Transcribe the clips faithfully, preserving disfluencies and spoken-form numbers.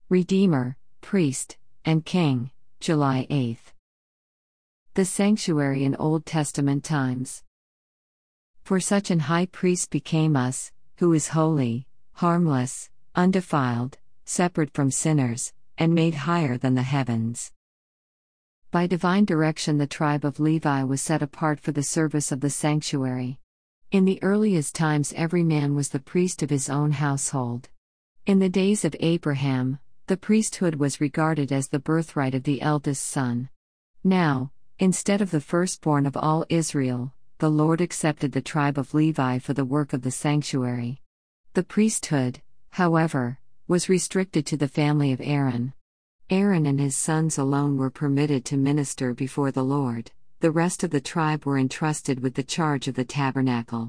Redeemer, Priest, and King, July eighth. The Sanctuary in Old Testament Times. For such an high priest became us, who is holy, harmless, undefiled, separate from sinners, and made higher than the heavens. By divine direction, the tribe of Levi was set apart for the service of the sanctuary. In the earliest times, every man was the priest of his own household. In the days of Abraham, the priesthood was regarded as the birthright of the eldest son. Now, instead of the firstborn of all Israel, the Lord accepted the tribe of Levi for the work of the sanctuary. The priesthood, however, was restricted to the family of Aaron. Aaron and his sons alone were permitted to minister before the Lord. The rest of the tribe were entrusted with the charge of the tabernacle.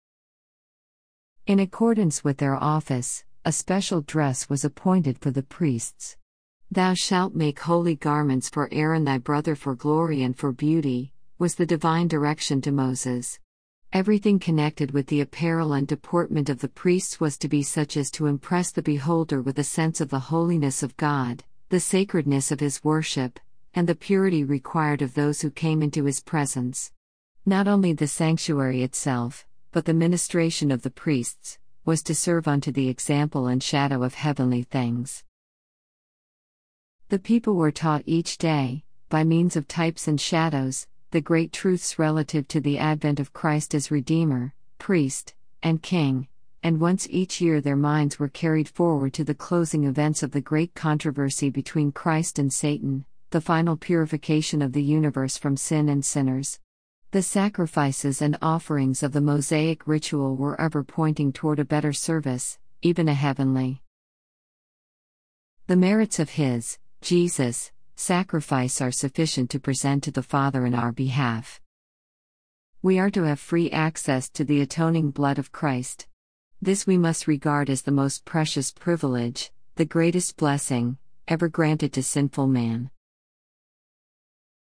In accordance with their office, a special dress was appointed for the priests. "Thou shalt make holy garments for Aaron thy brother for glory and for beauty," was the divine direction to Moses. Everything connected with the apparel and deportment of the priests was to be such as to impress the beholder with a sense of the holiness of God, the sacredness of his worship, and the purity required of those who came into his presence. Not only the sanctuary itself, but the ministration of the priests, was to serve unto the example and shadow of heavenly things. The people were taught each day, by means of types and shadows, the great truths relative to the advent of Christ as Redeemer, Priest, and King, and once each year their minds were carried forward to the closing events of the great controversy between Christ and Satan, the final purification of the universe from sin and sinners. The sacrifices and offerings of the Mosaic ritual were ever pointing toward a better service, even a heavenly. The merits of his, Jesus, sacrifice are sufficient to present to the Father in our behalf. We are to have free access to the atoning blood of Christ. This we must regard as the most precious privilege, the greatest blessing, ever granted to sinful man.